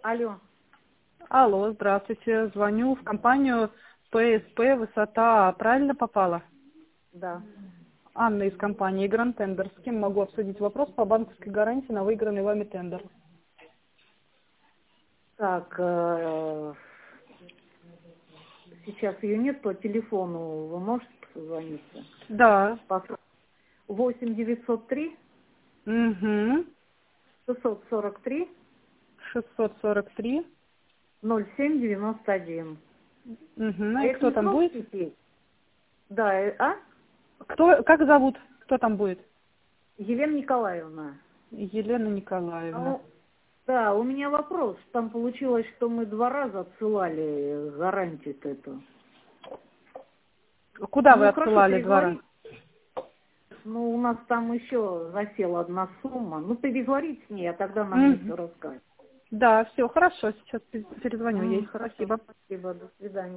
Алло. Алло, здравствуйте. Звоню в компанию ПСП «Высота». Правильно попала? Да. Анна из компании «Гранд Тендер». С кем могу обсудить вопрос по банковской гарантии на выигранный вами тендер? Так, сейчас ее нет по телефону. Вы можете позвониться? Да. 8 903 Угу. 643 643. 07 91. Угу. А И это кто не там будет? пробуйте? Да, Как зовут? Кто там будет? Елена Николаевна. Елена Николаевна. Ну, да, у меня вопрос. Там получилось, что мы 2 раза отсылали гарантию эту. Куда вы Ну, хорошо, отсылали 2 раза? переговорить. Ну, у нас там еще засела одна сумма. Ну, переговорить с ней, а тогда нам мне все расскажет. Да, все, хорошо. Сейчас перезвоню ей. Хорошо, Спасибо. спасибо, до свидания.